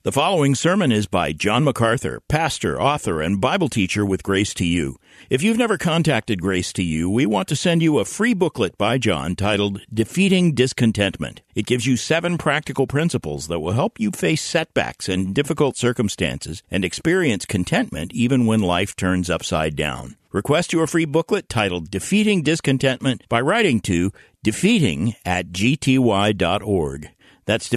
The following sermon is by John MacArthur, pastor, author, and Bible teacher with Grace to You. If you've never contacted Grace to You, we want to send you a free booklet by John titled Defeating Discontentment. It gives you 7 practical principles that will help you face setbacks and difficult circumstances and experience contentment even when life turns upside down. Request your free booklet titled Defeating Discontentment by writing to defeating@gty.org. That's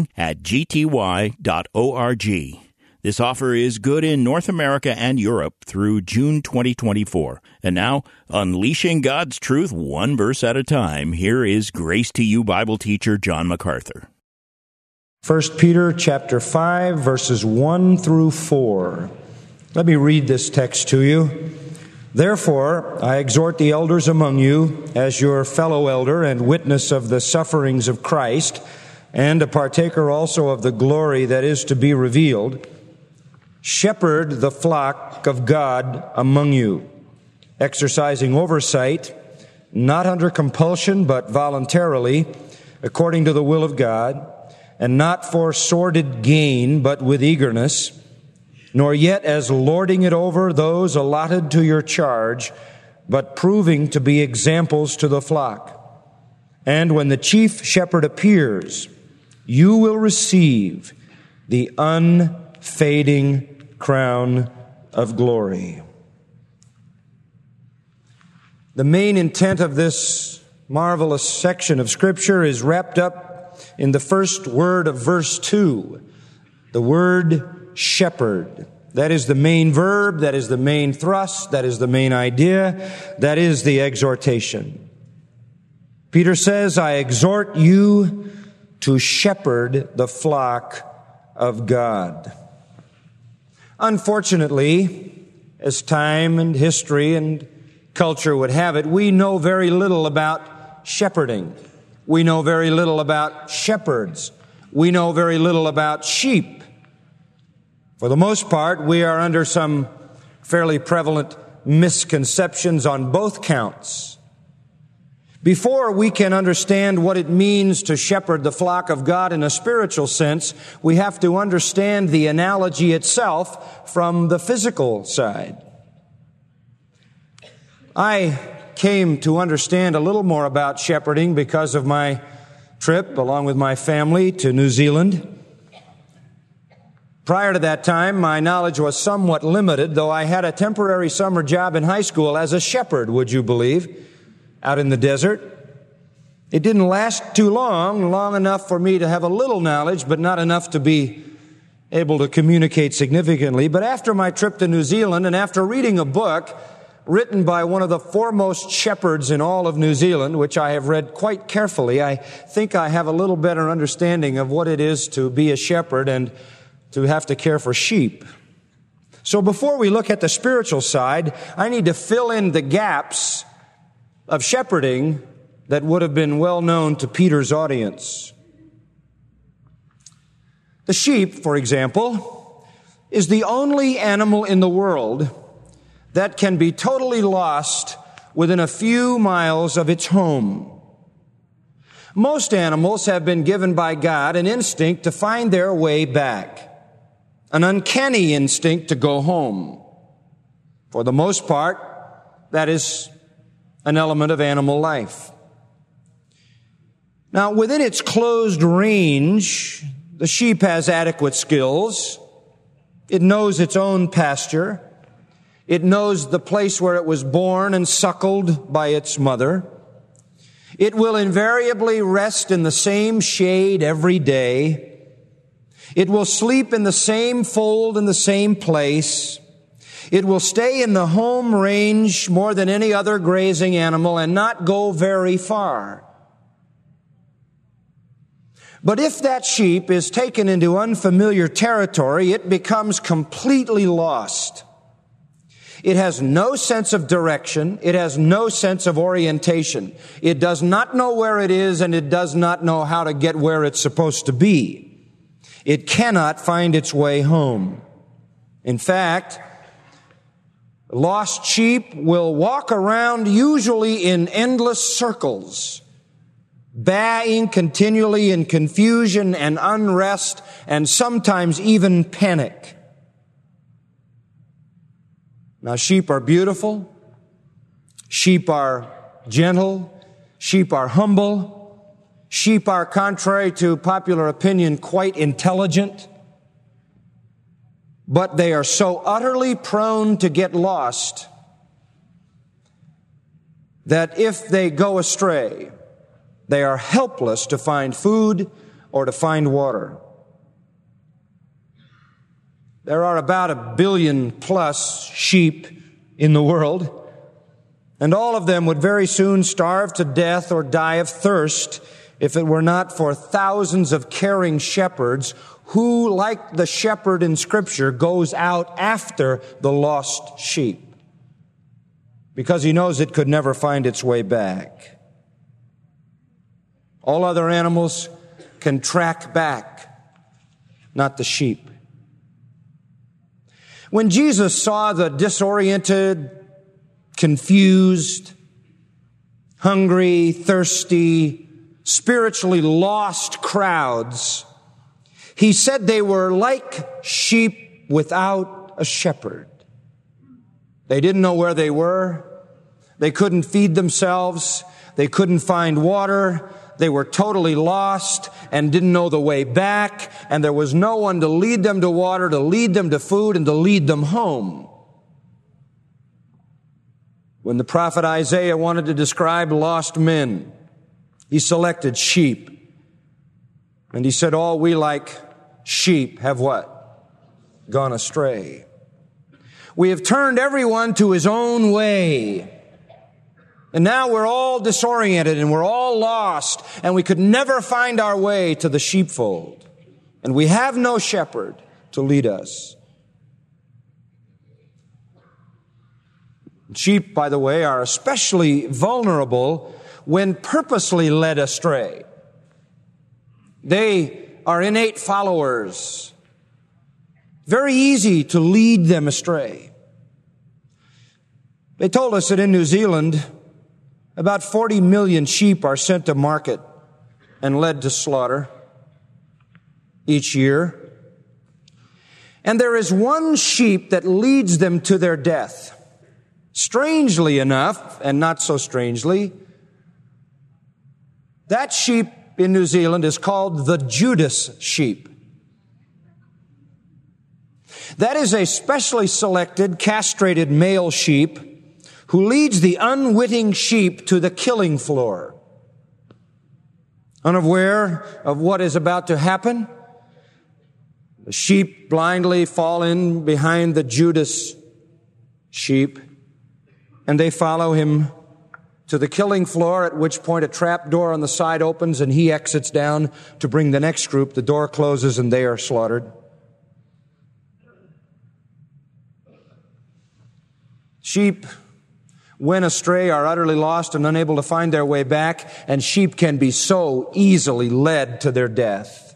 defeating@gty.org. This offer is good in North America and Europe through June 2024. And now, unleashing God's truth one verse at a time, here is Grace to You Bible teacher John MacArthur. 1 Peter chapter 5, verses 1 through 4. Let me read this text to you. Therefore, I exhort the elders among you, as your fellow elder and witness of the sufferings of Christ, and a partaker also of the glory that is to be revealed, shepherd the flock of God among you, exercising oversight, not under compulsion, but voluntarily, according to the will of God, and not for sordid gain, but with eagerness, nor yet as lording it over those allotted to your charge, but proving to be examples to the flock. And when the chief shepherd appears, you will receive the unfading crown of glory. The main intent of this marvelous section of Scripture is wrapped up in the first word of verse 2, the word shepherd. That is the main verb, that is the main thrust, that is the main idea, that is the exhortation. Peter says, I exhort you to shepherd the flock of God. Unfortunately, as time and history and culture would have it, we know very little about shepherding. We know very little about shepherds. We know very little about sheep. For the most part, we are under some fairly prevalent misconceptions on both counts. Before we can understand what it means to shepherd the flock of God in a spiritual sense, we have to understand the analogy itself from the physical side. I came to understand a little more about shepherding because of my trip, along with my family, to New Zealand. Prior to that time, my knowledge was somewhat limited, though I had a temporary summer job in high school as a shepherd, would you believe, out in the desert. It didn't last too long enough for me to have a little knowledge, but not enough to be able to communicate significantly. But after my trip to New Zealand, and after reading a book written by one of the foremost shepherds in all of New Zealand, which I have read quite carefully, I think I have a little better understanding of what it is to be a shepherd and to have to care for sheep. So before we look at the spiritual side, I need to fill in the gaps of shepherding that would have been well known to Peter's audience. The sheep, for example, is the only animal in the world that can be totally lost within a few miles of its home. Most animals have been given by God an instinct to find their way back, an uncanny instinct to go home. For the most part, that is an element of animal life. Now, within its closed range, the sheep has adequate skills. It knows its own pasture. It knows the place where it was born and suckled by its mother. It will invariably rest in the same shade every day. It will sleep in the same fold in the same place. It will stay in the home range more than any other grazing animal and not go very far. But if that sheep is taken into unfamiliar territory, it becomes completely lost. It has no sense of direction. It has no sense of orientation. It does not know where it is, and it does not know how to get where it's supposed to be. It cannot find its way home. In fact, lost sheep will walk around usually in endless circles, baying continually in confusion and unrest and sometimes even panic. Now, sheep are beautiful. Sheep are gentle. Sheep are humble. Sheep are, contrary to popular opinion, quite intelligent. But they are so utterly prone to get lost that if they go astray, they are helpless to find food or to find water. There are about 1 billion plus sheep in the world, and all of them would very soon starve to death or die of thirst if it were not for thousands of caring shepherds who, like the shepherd in Scripture, goes out after the lost sheep because he knows it could never find its way back. All other animals can track back, not the sheep. When Jesus saw the disoriented, confused, hungry, thirsty, spiritually lost crowds, he said they were like sheep without a shepherd. They didn't know where they were. They couldn't feed themselves. They couldn't find water. They were totally lost and didn't know the way back, and there was no one to lead them to water, to lead them to food, and to lead them home. When the prophet Isaiah wanted to describe lost men, he selected sheep. And he said, all we like sheep have what? Gone astray. We have turned everyone to his own way. And now we're all disoriented and we're all lost and we could never find our way to the sheepfold. And we have no shepherd to lead us. Sheep, by the way, are especially vulnerable when purposely led astray. They are innate followers. Very easy to lead them astray. They told us that in New Zealand, about 40 million sheep are sent to market and led to slaughter each year. And there is one sheep that leads them to their death. Strangely enough, and not so strangely, that sheep in New Zealand is called the Judas sheep. That is a specially selected, castrated male sheep who leads the unwitting sheep to the killing floor. Unaware of what is about to happen, the sheep blindly fall in behind the Judas sheep, and they follow him to the killing floor, at which point a trap door on the side opens and he exits down to bring the next group. The door closes and they are slaughtered. Sheep, when astray, are utterly lost and unable to find their way back, and sheep can be so easily led to their death.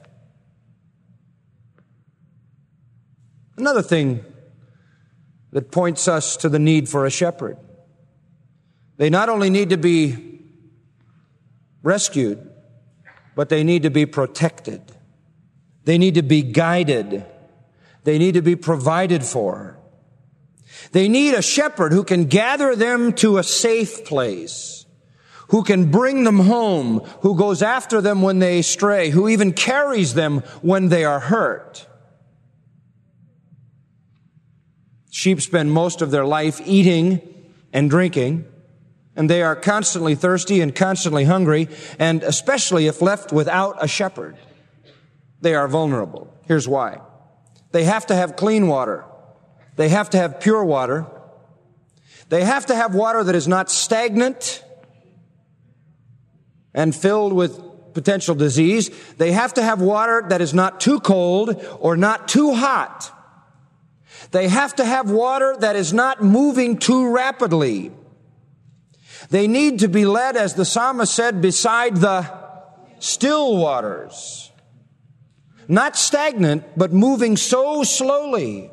Another thing that points us to the need for a shepherd. They not only need to be rescued, but they need to be protected. They need to be guided. They need to be provided for. They need a shepherd who can gather them to a safe place, who can bring them home, who goes after them when they stray, who even carries them when they are hurt. Sheep spend most of their life eating and drinking, and they are constantly thirsty and constantly hungry, and especially if left without a shepherd, they are vulnerable. Here's why. They have to have clean water. They have to have pure water. They have to have water that is not stagnant and filled with potential disease. They have to have water that is not too cold or not too hot. They have to have water that is not moving too rapidly. They need to be led, as the psalmist said, beside the still waters. Not stagnant, but moving so slowly.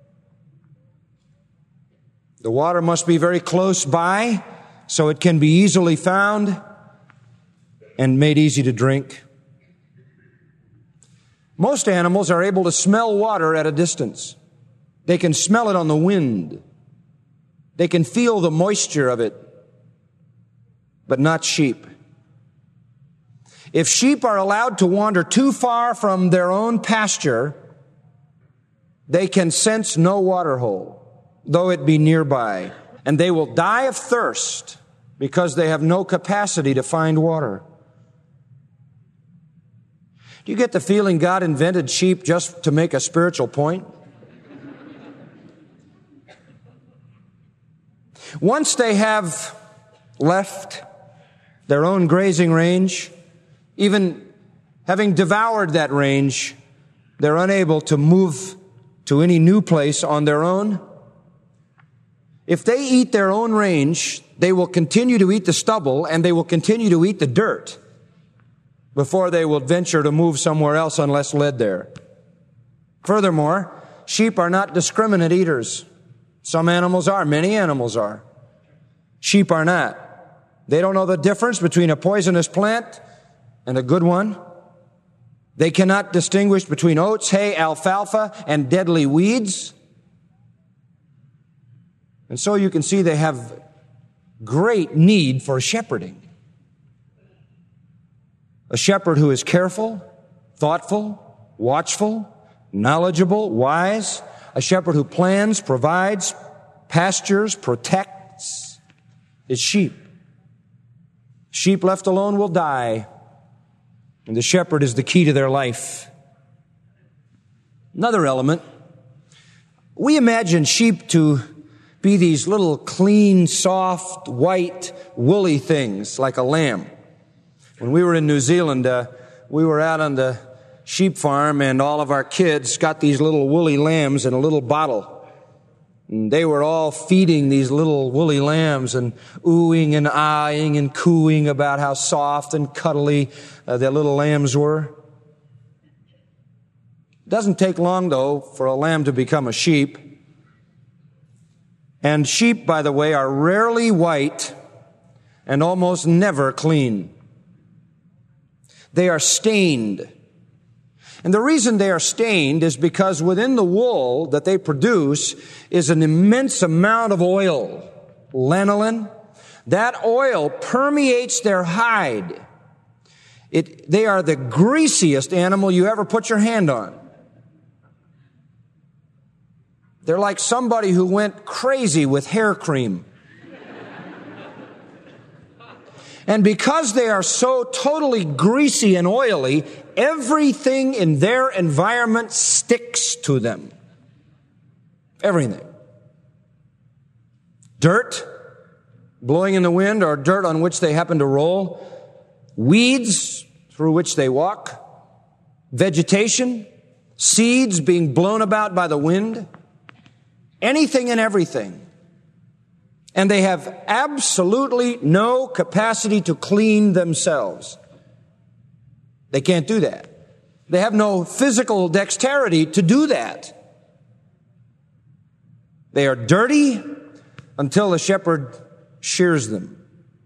The water must be very close by, so it can be easily found. and made easy to drink. Most animals are able to smell water at a distance. They can smell it on the wind. They can feel the moisture of it, but not sheep. If sheep are allowed to wander too far from their own pasture, they can sense no water hole, though it be nearby, and they will die of thirst because they have no capacity to find water. Do you get the feeling God invented sheep just to make a spiritual point? Once they have left their own grazing range, even having devoured that range, they're unable to move to any new place on their own. If they eat their own range, they will continue to eat the stubble and they will continue to eat the dirt before they will venture to move somewhere else unless led there. Furthermore, sheep are not discriminate eaters. Some animals are. Many animals are. Sheep are not. They don't know the difference between a poisonous plant and a good one. They cannot distinguish between oats, hay, alfalfa, and deadly weeds. And so you can see they have great need for shepherding. A shepherd who is careful, thoughtful, watchful, knowledgeable, wise. A shepherd who plans, provides, pastures, protects his sheep. Sheep left alone will die, and the shepherd is the key to their life. Another element, we imagine sheep to be these little clean, soft, white, woolly things like a lamb. When we were in New Zealand, we were out on the sheep farm, and all of our kids got these little woolly lambs in a little bottle. And they were all feeding these little woolly lambs and oohing and eyeing and cooing about how soft and cuddly their little lambs were. It doesn't take long, though, for a lamb to become a sheep. And sheep, by the way, are rarely white and almost never clean. They are stained. And the reason they are stained is because within the wool that they produce is an immense amount of oil, lanolin. That oil permeates their hide. They are the greasiest animal you ever put your hand on. They're like somebody who went crazy with hair cream. And because they are so totally greasy and oily, everything in their environment sticks to them. Everything. Dirt blowing in the wind or dirt on which they happen to roll. Weeds through which they walk. Vegetation. Seeds being blown about by the wind. Anything and everything. And they have absolutely no capacity to clean themselves. They can't do that. They have no physical dexterity to do that. They are dirty until the shepherd shears them.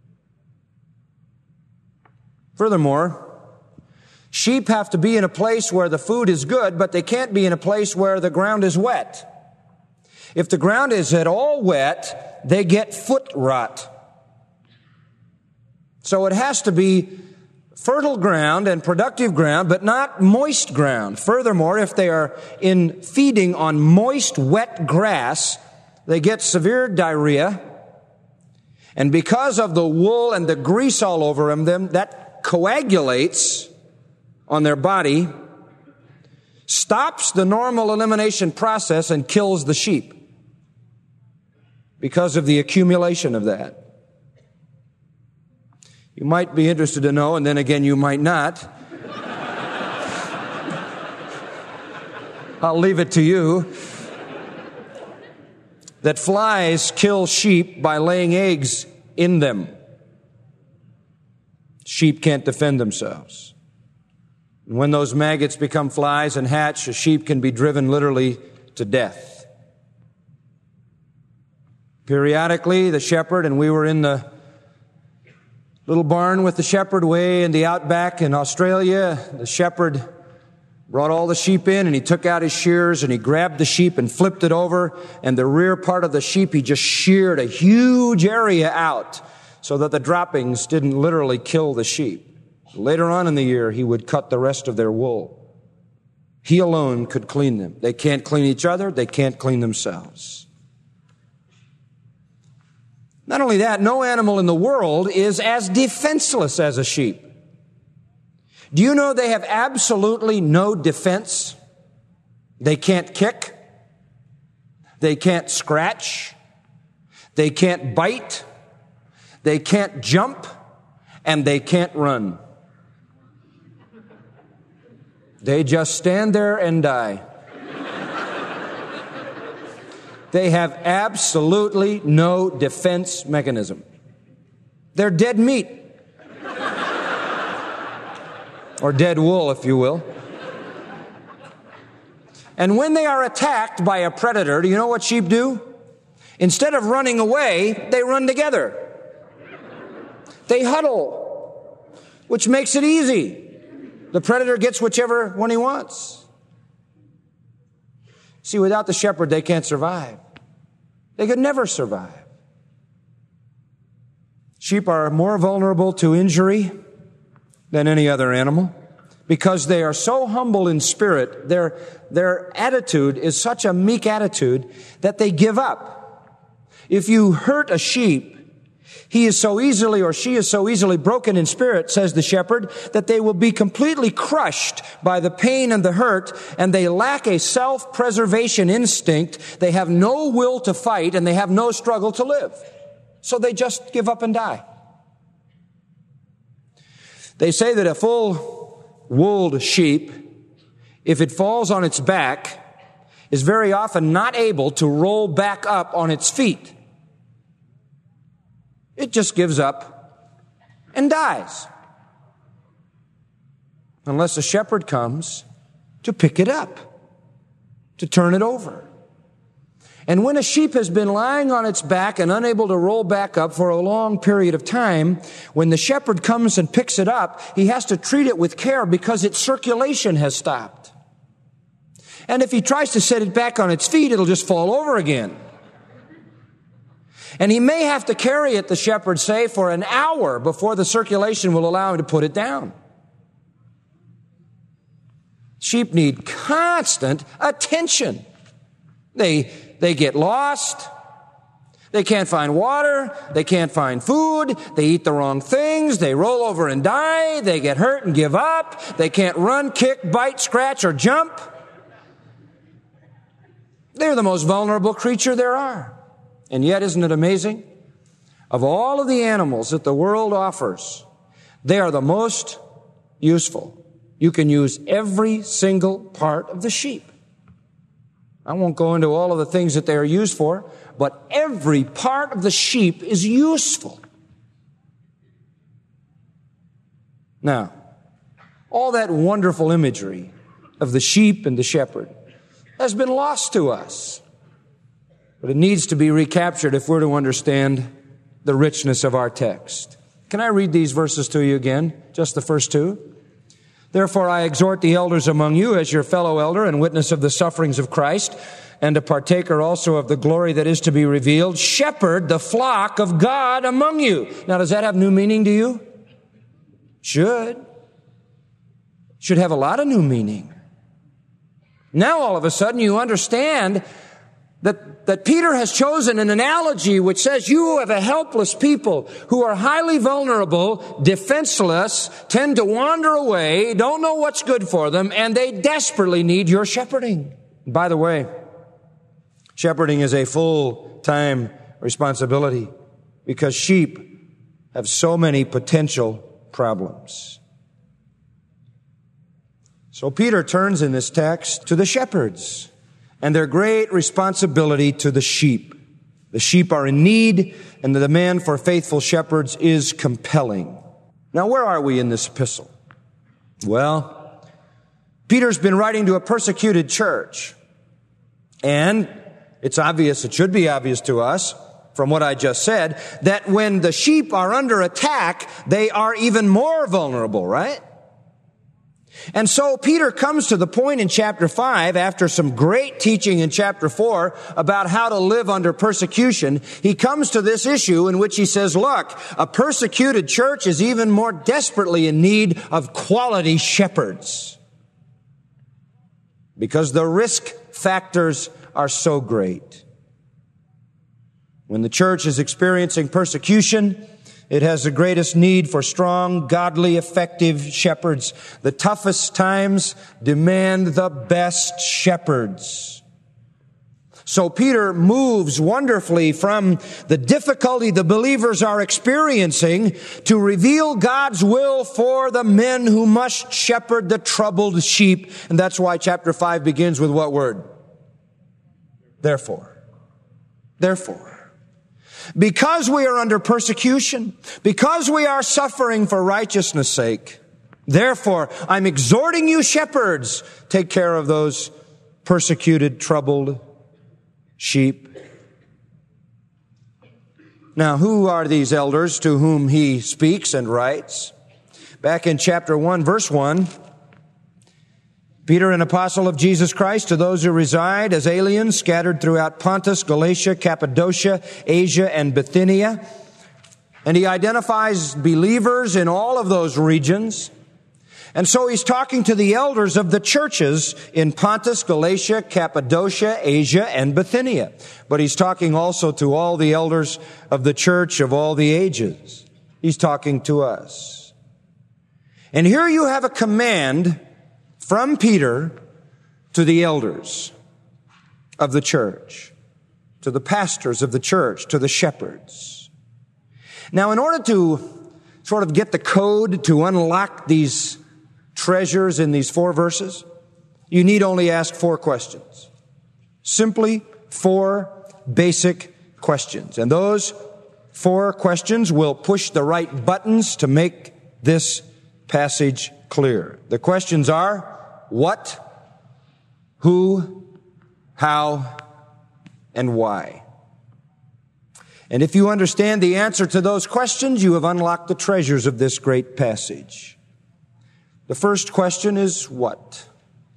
Furthermore, sheep have to be in a place where the food is good, but they can't be in a place where the ground is wet. If the ground is at all wet, they get foot rot. So it has to be fertile ground and productive ground, but not moist ground. Furthermore, if they are in feeding on moist, wet grass, they get severe diarrhea. And because of the wool and the grease all over them, that coagulates on their body, stops the normal elimination process, and kills the sheep. Because of the accumulation of that. You might be interested to know, and then again you might not. I'll leave it to you. That flies kill sheep by laying eggs in them. Sheep can't defend themselves. And when those maggots become flies and hatch, a sheep can be driven literally to death. Periodically, the shepherd, and we were in the Little barn with the shepherd way in the outback in Australia. The shepherd brought all the sheep in, and he took out his shears, and he grabbed the sheep and flipped it over, and the rear part of the sheep, he just sheared a huge area out so that the droppings didn't literally kill the sheep. Later on in the year, he would cut the rest of their wool. He alone could clean them. They can't clean each other. They can't clean themselves. Not only that, no animal in the world is as defenseless as a sheep. Do you know they have absolutely no defense? They can't kick. They can't scratch. They can't bite. They can't jump. And they can't run. They just stand there and die. They have absolutely no defense mechanism. They're dead meat. Or dead wool, if you will. And when they are attacked by a predator, do you know what sheep do? Instead of running away, they run together. They huddle, which makes it easy. The predator gets whichever one he wants. See, without the shepherd, they can't survive. They could never survive. Sheep are more vulnerable to injury than any other animal because they are so humble in spirit. Their attitude is such a meek attitude that they give up. If you hurt a sheep, he is so easily or she is so easily broken in spirit, says the shepherd, that they will be completely crushed by the pain and the hurt, and they lack a self-preservation instinct. They have no will to fight, and they have no struggle to live. So they just give up and die. They say that a full-wooled sheep, if it falls on its back, is very often not able to roll back up on its feet. It just gives up and dies. Unless a shepherd comes to pick it up, to turn it over. And when a sheep has been lying on its back and unable to roll back up for a long period of time, when the shepherd comes and picks it up, he has to treat it with care because its circulation has stopped. And if he tries to set it back on its feet, it'll just fall over again. And he may have to carry it, the shepherds say, for an hour before the circulation will allow him to put it down. Sheep need constant attention. They get lost. They can't find water. They can't find food. They eat the wrong things. They roll over and die. They get hurt and give up. They can't run, kick, bite, scratch, or jump. They're the most vulnerable creature there are. And yet, isn't it amazing? Of all of the animals that the world offers, they are the most useful. You can use every single part of the sheep. I won't go into all of the things that they are used for, but every part of the sheep is useful. Now, all that wonderful imagery of the sheep and the shepherd has been lost to us. But it needs to be recaptured if we're to understand the richness of our text. Can I read these verses to you again? Just the first two. Therefore, I exhort the elders among you as your fellow elder and witness of the sufferings of Christ, and a partaker also of the glory that is to be revealed. Shepherd the flock of God among you. Now, does that have new meaning to you? Should have a lot of new meaning. Now, all of a sudden, you understand that Peter has chosen an analogy which says you have a helpless people who are highly vulnerable, defenseless, tend to wander away, don't know what's good for them, and they desperately need your shepherding. By the way, shepherding is a full-time responsibility because sheep have so many potential problems. So Peter turns in this text to the shepherds and their great responsibility to the sheep. The sheep are in need, and the demand for faithful shepherds is compelling. Now, where are we in this epistle? Well, Peter's been writing to a persecuted church. And it's obvious, it should be obvious to us, from what I just said, that when the sheep are under attack, they are even more vulnerable, right? And so Peter comes to the point in chapter 5, after some great teaching in chapter 4 about how to live under persecution, he comes to this issue in which he says, look, a persecuted church is even more desperately in need of quality shepherds, because the risk factors are so great. When the church is experiencing persecution, it has the greatest need for strong, godly, effective shepherds. The toughest times demand the best shepherds. So Peter moves wonderfully from the difficulty the believers are experiencing to reveal God's will for the men who must shepherd the troubled sheep. And that's why chapter 5 begins with what word? Therefore. Therefore. Because we are under persecution, because we are suffering for righteousness' sake, therefore, I'm exhorting you, shepherds, take care of those persecuted, troubled sheep. Now, who are these elders to whom he speaks and writes? Back in chapter 1, verse 1, Peter, an apostle of Jesus Christ, to those who reside as aliens scattered throughout Pontus, Galatia, Cappadocia, Asia, and Bithynia. And he identifies believers in all of those regions. And so he's talking to the elders of the churches in Pontus, Galatia, Cappadocia, Asia, and Bithynia. But he's talking also to all the elders of the church of all the ages. He's talking to us. And here you have a command from Peter to the elders of the church, to the pastors of the church, to the shepherds. Now, in order to sort of get the code to unlock these treasures in these 4 verses, you need only ask 4 questions. Simply 4 basic questions. And those 4 questions will push the right buttons to make this passage clear. The questions are: what, who, how, and why. And if you understand the answer to those questions, you have unlocked the treasures of this great passage. The first question is what?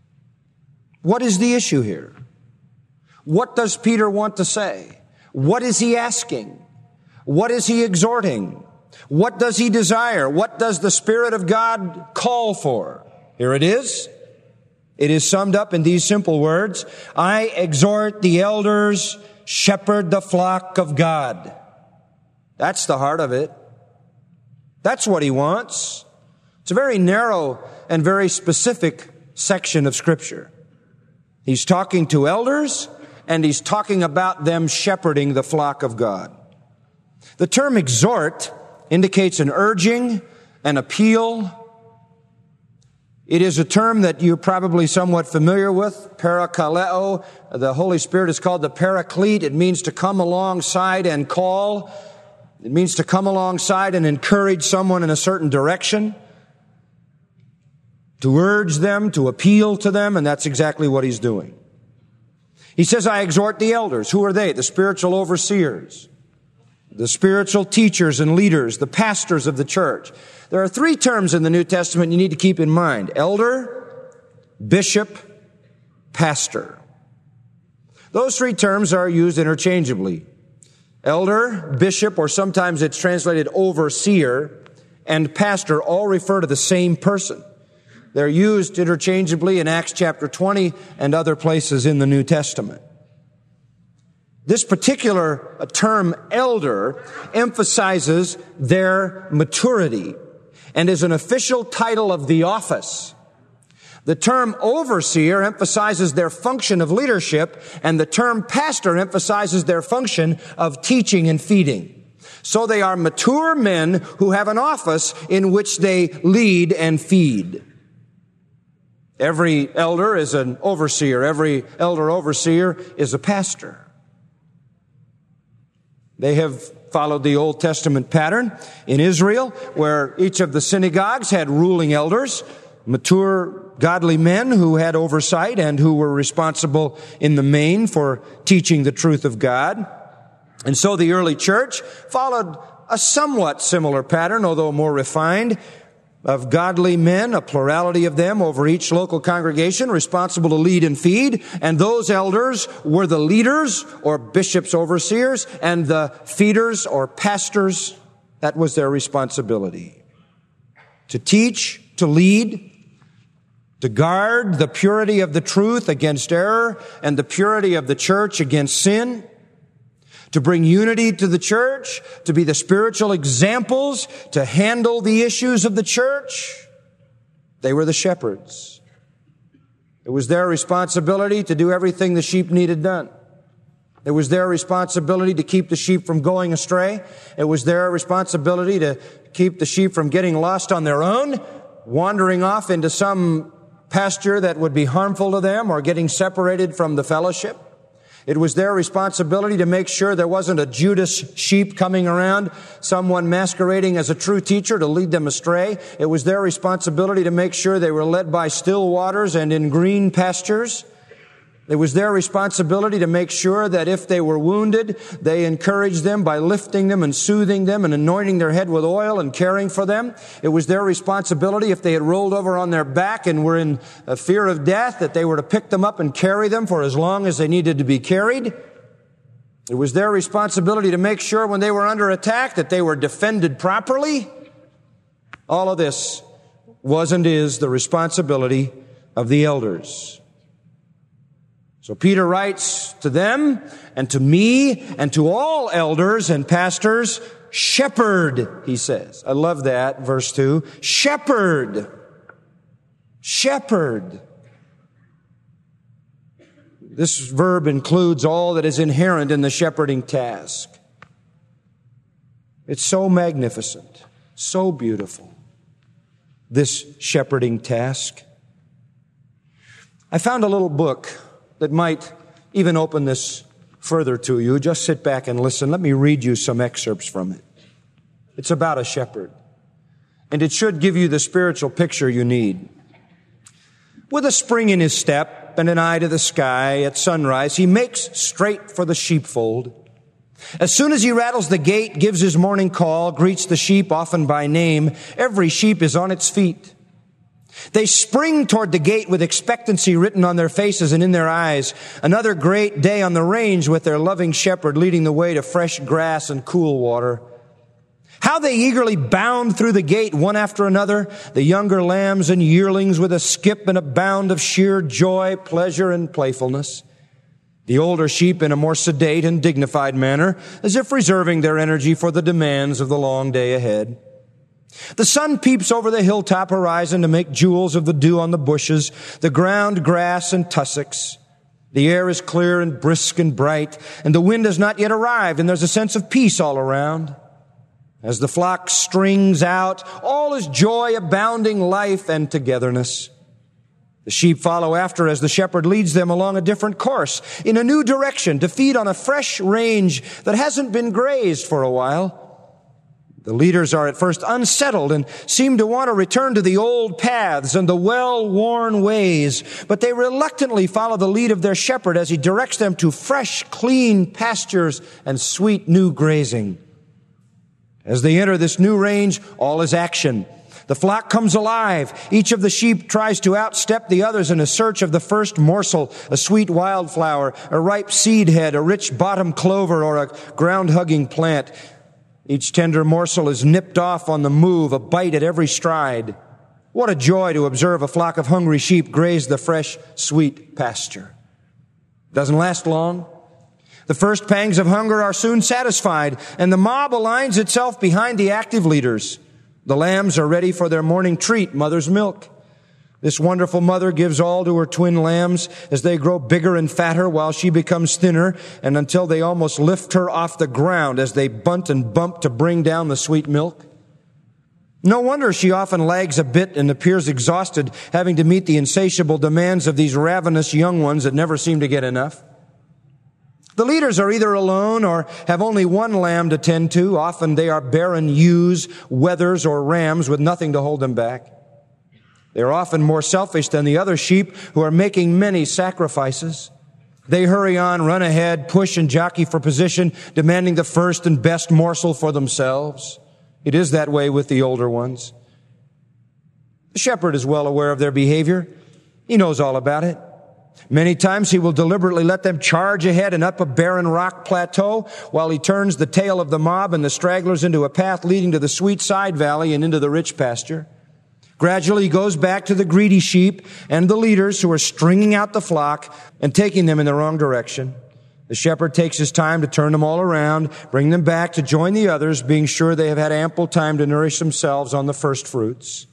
What is the issue here? What does Peter want to say? What is he asking? What is he exhorting? What does he desire? What does the Spirit of God call for? Here it is. It is summed up in these simple words: I exhort the elders, shepherd the flock of God. That's the heart of it. That's what he wants. It's a very narrow and very specific section of Scripture. He's talking to elders, and he's talking about them shepherding the flock of God. The term exhort indicates an urging, an appeal. It is a term that you're probably somewhat familiar with, parakaleo. The Holy Spirit is called the paraclete. It means to come alongside and call. It means to come alongside and encourage someone in a certain direction, to urge them, to appeal to them, and that's exactly what he's doing. He says, I exhort the elders. Who are they? The spiritual overseers, the spiritual teachers and leaders, the pastors of the church. There are 3 terms in the New Testament you need to keep in mind: elder, bishop, pastor. Those 3 terms are used interchangeably. Elder, bishop, or sometimes it's translated overseer, and pastor all refer to the same person. They're used interchangeably in Acts chapter 20 and other places in the New Testament. This particular term, elder, emphasizes their maturity and is an official title of the office. The term overseer emphasizes their function of leadership, and the term pastor emphasizes their function of teaching and feeding. So they are mature men who have an office in which they lead and feed. Every elder is an overseer. Every elder overseer is a pastor. They have followed the Old Testament pattern in Israel, where each of the synagogues had ruling elders, mature, godly men who had oversight and who were responsible in the main for teaching the truth of God. And so the early church followed a somewhat similar pattern, although more refined, of godly men, a plurality of them over each local congregation, responsible to lead and feed. And those elders were the leaders or bishops, overseers, and the feeders or pastors. That was their responsibility. To teach, to lead, to guard the purity of the truth against error and the purity of the church against sin, to bring unity to the church, to be the spiritual examples, to handle the issues of the church. They were the shepherds. It was their responsibility to do everything the sheep needed done. It was their responsibility to keep the sheep from going astray. It was their responsibility to keep the sheep from getting lost on their own, wandering off into some pasture that would be harmful to them, or getting separated from the fellowship. It was their responsibility to make sure there wasn't a Judas sheep coming around, someone masquerading as a true teacher to lead them astray. It was their responsibility to make sure they were led by still waters and in green pastures. It was their responsibility to make sure that if they were wounded, they encouraged them by lifting them and soothing them and anointing their head with oil and caring for them. It was their responsibility, if they had rolled over on their back and were in a fear of death, that they were to pick them up and carry them for as long as they needed to be carried. It was their responsibility to make sure when they were under attack that they were defended properly. All of this was and is the responsibility of the elders. So Peter writes to them and to me and to all elders and pastors, shepherd, he says. I love that, verse 2. Shepherd. Shepherd. This verb includes all that is inherent in the shepherding task. It's so magnificent, so beautiful, this shepherding task. I found a little book that might even open this further to you. Just sit back and listen. Let me read you some excerpts from it. It's about a shepherd, and it should give you the spiritual picture you need. With a spring in his step and an eye to the sky at sunrise, he makes straight for the sheepfold. As soon as he rattles the gate, gives his morning call, greets the sheep often by name, every sheep is on its feet. They spring toward the gate with expectancy written on their faces and in their eyes. Another great day on the range with their loving shepherd leading the way to fresh grass and cool water. How they eagerly bound through the gate one after another, the younger lambs and yearlings with a skip and a bound of sheer joy, pleasure, and playfulness. The older sheep in a more sedate and dignified manner, as if reserving their energy for the demands of the long day ahead. The sun peeps over the hilltop horizon to make jewels of the dew on the bushes, the ground grass and tussocks. The air is clear and brisk and bright, and the wind has not yet arrived, and there's a sense of peace all around. As the flock strings out, all is joy, abounding life, and togetherness. The sheep follow after as the shepherd leads them along a different course, in a new direction, to feed on a fresh range that hasn't been grazed for a while. The leaders are at first unsettled and seem to want to return to the old paths and the well-worn ways, but they reluctantly follow the lead of their shepherd as he directs them to fresh, clean pastures and sweet new grazing. As they enter this new range, all is action. The flock comes alive. Each of the sheep tries to outstep the others in a search of the first morsel, a sweet wildflower, a ripe seed head, a rich bottom clover, or a ground-hugging plant. Each tender morsel is nipped off on the move, a bite at every stride. What a joy to observe a flock of hungry sheep graze the fresh, sweet pasture. It doesn't last long. The first pangs of hunger are soon satisfied, and the mob aligns itself behind the active leaders. The lambs are ready for their morning treat, mother's milk. This wonderful mother gives all to her twin lambs as they grow bigger and fatter while she becomes thinner, and until they almost lift her off the ground as they bunt and bump to bring down the sweet milk. No wonder she often lags a bit and appears exhausted, having to meet the insatiable demands of these ravenous young ones that never seem to get enough. The leaders are either alone or have only one lamb to tend to. Often they are barren ewes, wethers, or rams with nothing to hold them back. They are often more selfish than the other sheep who are making many sacrifices. They hurry on, run ahead, push and jockey for position, demanding the first and best morsel for themselves. It is that way with the older ones. The shepherd is well aware of their behavior. He knows all about it. Many times he will deliberately let them charge ahead and up a barren rock plateau while he turns the tail of the mob and the stragglers into a path leading to the sweet side valley and into the rich pasture. Gradually he goes back to the greedy sheep and the leaders who are stringing out the flock and taking them in the wrong direction. The shepherd takes his time to turn them all around, bring them back to join the others, being sure they have had ample time to nourish themselves on the first fruits.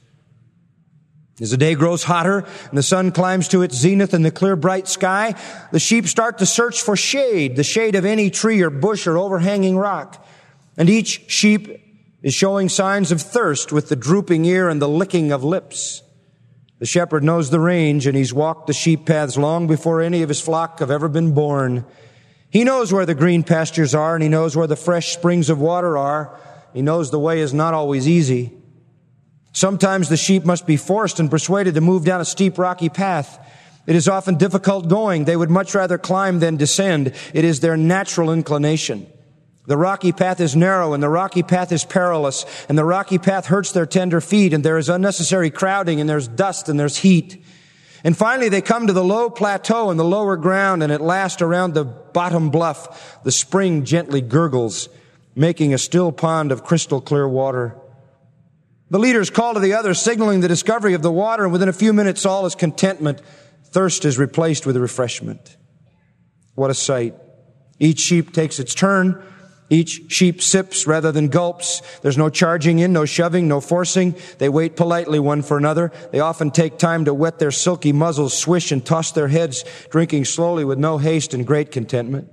As the day grows hotter and the sun climbs to its zenith in the clear, bright sky, the sheep start to search for shade, the shade of any tree or bush or overhanging rock. And each sheep is showing signs of thirst with the drooping ear and the licking of lips. The shepherd knows the range, and he's walked the sheep paths long before any of his flock have ever been born. He knows where the green pastures are, and he knows where the fresh springs of water are. He knows the way is not always easy. Sometimes the sheep must be forced and persuaded to move down a steep, rocky path. It is often difficult going. They would much rather climb than descend. It is their natural inclination. The rocky path is narrow, and the rocky path is perilous, and the rocky path hurts their tender feet, and there is unnecessary crowding, and there's dust, and there's heat. And finally they come to the low plateau and the lower ground, and at last around the bottom bluff, the spring gently gurgles, making a still pond of crystal clear water. The leaders call to the others, signaling the discovery of the water, and within a few minutes all is contentment. Thirst is replaced with refreshment. What a sight. Each sheep takes its turn. Each sheep sips rather than gulps. There's no charging in, no shoving, no forcing. They wait politely one for another. They often take time to wet their silky muzzles, swish and toss their heads, drinking slowly with no haste and great contentment.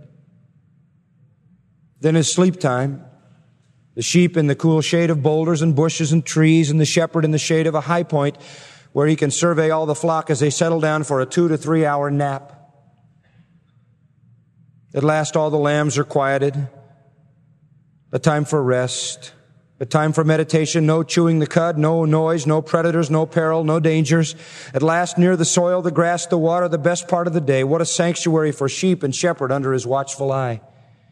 Then is sleep time. The sheep in the cool shade of boulders and bushes and trees, and the shepherd in the shade of a high point where he can survey all the flock as they settle down for a 2 to 3 hour nap. At last all the lambs are quieted. A time for rest. A time for meditation. No chewing the cud, no noise, no predators, no peril, no dangers. At last near the soil, the grass, the water, the best part of the day. What a sanctuary for sheep and shepherd under his watchful eye.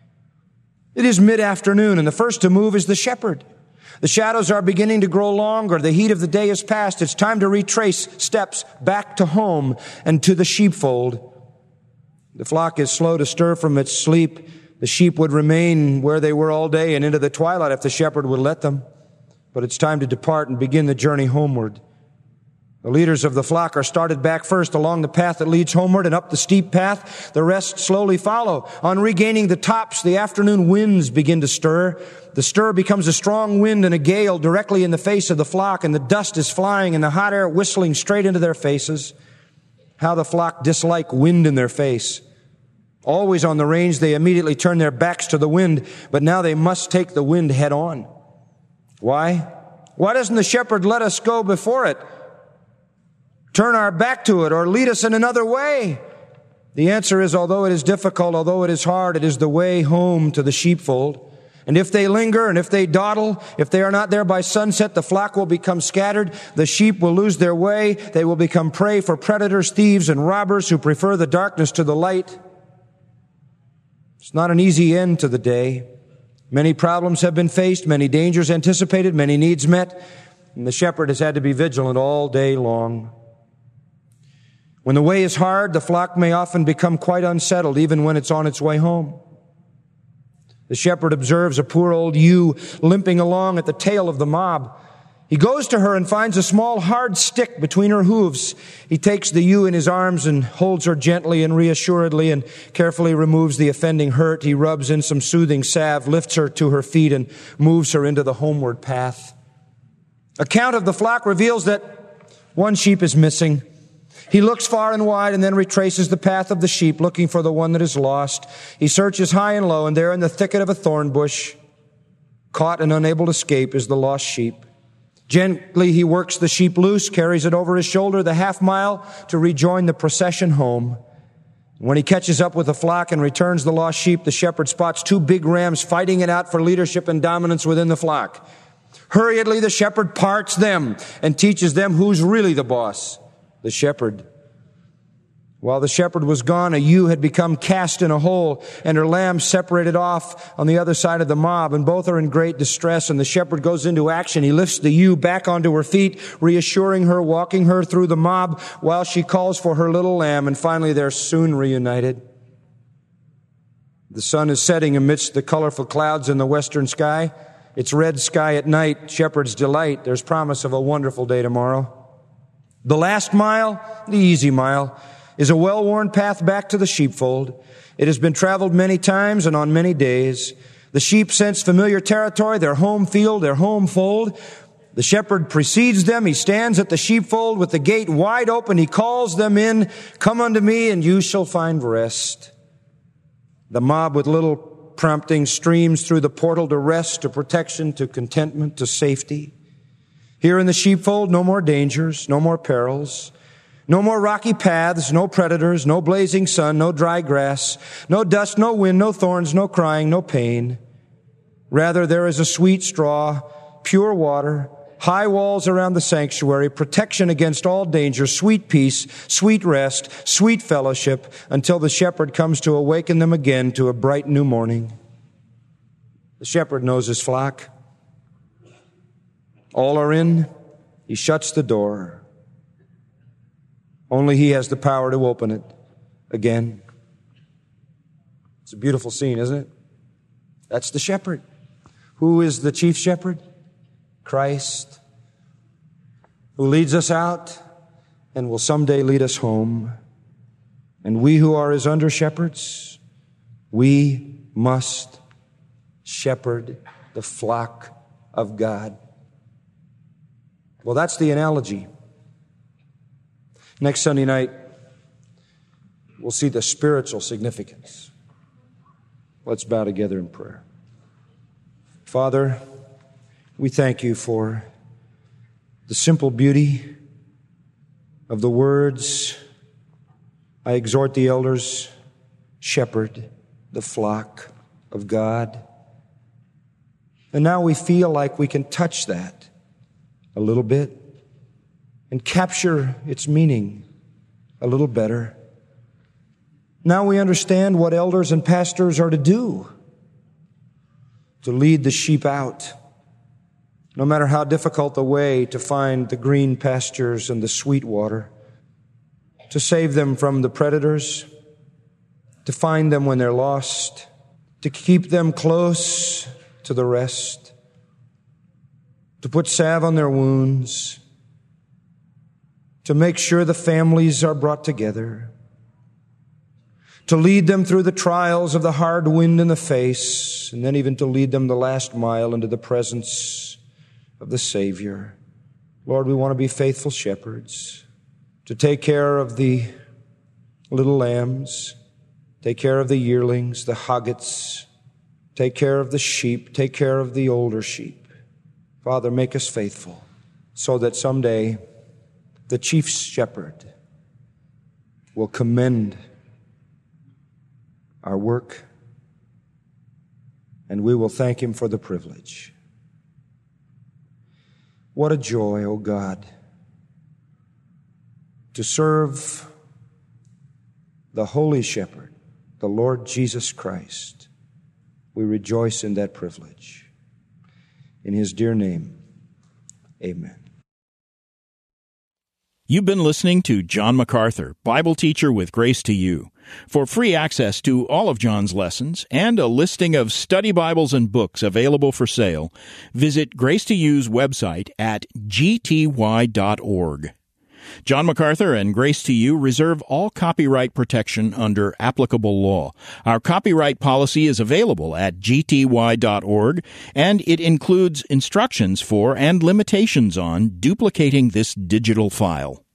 It is mid-afternoon, and the first to move is the shepherd. The shadows are beginning to grow longer. The heat of the day is past. It's time to retrace steps back to home and to the sheepfold. The flock is slow to stir from its sleep. The sheep would remain where they were all day and into the twilight if the shepherd would let them. But it's time to depart and begin the journey homeward. The leaders of the flock are started back first along the path that leads homeward and up the steep path. The rest slowly follow. On regaining the tops, the afternoon winds begin to stir. The stir becomes a strong wind and a gale directly in the face of the flock, and the dust is flying and the hot air whistling straight into their faces. How the flock dislike wind in their face. Always on the range, they immediately turn their backs to the wind, but now they must take the wind head on. Why? Why doesn't the shepherd let us go before it? Turn our back to it or lead us in another way? The answer is, although it is difficult, although it is hard, it is the way home to the sheepfold. And if they linger and if they dawdle, if they are not there by sunset, the flock will become scattered. The sheep will lose their way. They will become prey for predators, thieves, and robbers who prefer the darkness to the light. It's not an easy end to the day. Many problems have been faced, many dangers anticipated, many needs met, and the shepherd has had to be vigilant all day long. When the way is hard, the flock may often become quite unsettled, even when it's on its way home. The shepherd observes a poor old ewe limping along at the tail of the mob. He goes to her and finds a small hard stick between her hooves. He takes the ewe in his arms and holds her gently and reassuredly and carefully removes the offending hurt. He rubs in some soothing salve, lifts her to her feet, and moves her into the homeward path. A count of the flock reveals that one sheep is missing. He looks far and wide and then retraces the path of the sheep, looking for the one that is lost. He searches high and low, and there in the thicket of a thorn bush, caught and unable to escape, is the lost sheep. Gently he works the sheep loose, carries it over his shoulder the half mile to rejoin the procession home. When he catches up with the flock and returns the lost sheep, the shepherd spots 2 big rams fighting it out for leadership and dominance within the flock. Hurriedly the shepherd parts them and teaches them who's really the boss, the shepherd. While the shepherd was gone, a ewe had become cast in a hole, and her lambs separated off on the other side of the mob, and both are in great distress, and the shepherd goes into action. He lifts the ewe back onto her feet, reassuring her, walking her through the mob while she calls for her little lamb, and finally they're soon reunited. The sun is setting amidst the colorful clouds in the western sky. It's red sky at night, shepherd's delight. There's promise of a wonderful day tomorrow. The last mile, the easy mile, is a well-worn path back to the sheepfold. It has been traveled many times and on many days. The sheep sense familiar territory, their home field, their home fold. The shepherd precedes them. He stands at the sheepfold with the gate wide open. He calls them in, "Come unto me, and you shall find rest." The mob, with little prompting, streams through the portal to rest, to protection, to contentment, to safety. Here in the sheepfold, no more dangers, no more perils. No more rocky paths, no predators, no blazing sun, no dry grass, no dust, no wind, no thorns, no crying, no pain. Rather, there is a sweet straw, pure water, high walls around the sanctuary, protection against all danger, sweet peace, sweet rest, sweet fellowship, until the shepherd comes to awaken them again to a bright new morning. The shepherd knows his flock. All are in. He shuts the door. Only he has the power to open it again. It's a beautiful scene, isn't it? That's the shepherd. Who is the chief shepherd? Christ, who leads us out and will someday lead us home. And we who are his under shepherds, we must shepherd the flock of God. Well, that's the analogy. Next Sunday night, we'll see the spiritual significance. Let's bow together in prayer. Father, we thank you for the simple beauty of the words, "I exhort the elders, shepherd the flock of God." And now we feel like we can touch that a little bit and capture its meaning a little better. Now we understand what elders and pastors are to do, to lead the sheep out, no matter how difficult the way, to find the green pastures and the sweet water, to save them from the predators, to find them when they're lost, to keep them close to the rest, to put salve on their wounds, to make sure the families are brought together, to lead them through the trials of the hard wind in the face, and then even to lead them the last mile into the presence of the Savior. Lord, we want to be faithful shepherds, to take care of the little lambs, take care of the yearlings, the hoggets, take care of the sheep, take care of the older sheep. Father, make us faithful so that someday the chief shepherd will commend our work, and we will thank him for the privilege. What a joy, O God, to serve the Holy Shepherd, the Lord Jesus Christ. We rejoice in that privilege. In his dear name, amen. You've been listening to John MacArthur, Bible teacher with Grace to You. For free access to all of John's lessons and a listing of study Bibles and books available for sale, visit Grace to You's website at gty.org. John MacArthur and Grace to You reserve all copyright protection under applicable law. Our copyright policy is available at gty.org, and it includes instructions for and limitations on duplicating this digital file.